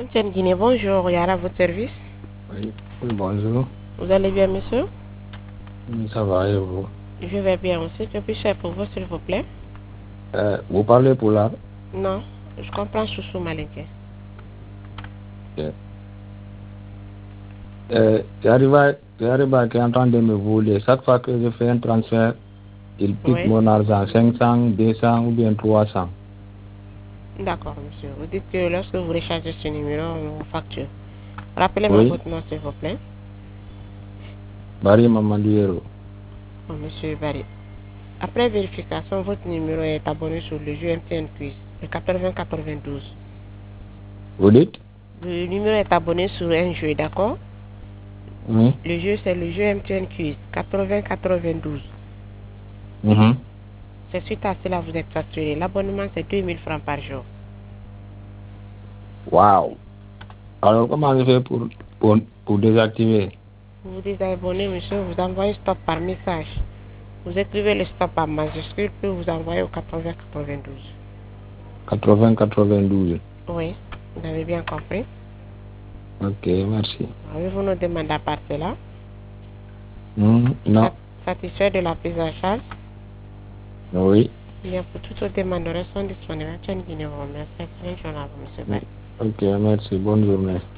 MTN Guinée, bonjour, Yara à votre service. Oui, oui, bonjour. Vous allez bien, monsieur? Oui, ça va et vous? Je vais bien aussi. Que puis-je faire pour vous, s'il vous plaît? Vous parlez pour là? Non, je comprends Chouchou Malinké. Yariba qui est en train de me voler. Chaque fois que je fais un transfert, il pique Oui, mon argent, 500, 200 ou bien 300. d'accord, monsieur. Vous dites que lorsque vous rechargez ce numéro, on vous facture. Rappelez-moi Oui, votre nom, s'il vous plaît. Barry Mamadouero. Oh, monsieur Barry. Après vérification, votre numéro est abonné sur le jeu MTN Quiz, le 80-92. Vous dites? Le numéro est abonné sur un jeu, d'accord? Oui. Le jeu, c'est le jeu MTN Quiz, 80-92. Mhm. C'est suite à cela que vous êtes facturé. L'abonnement, c'est 2000 francs par jour. Wow. Alors, comment je fais pour désactiver? Vous vous désabonnez, monsieur, vous envoyez stop par message. Vous écrivez le stop en majuscule, puis vous envoyez au 80-92. 80-92. Oui, vous avez bien compris. Ok, merci. Avez-vous nos demandes à part cela? Non. Satisfait de la prise en charge? Oui. Bien, pour toutes vos demandes, sont disponibles. Tiens, Guinée, vous remercie. Excellente journée à vous, monsieur Bay. Ok, merci. Bonne journée.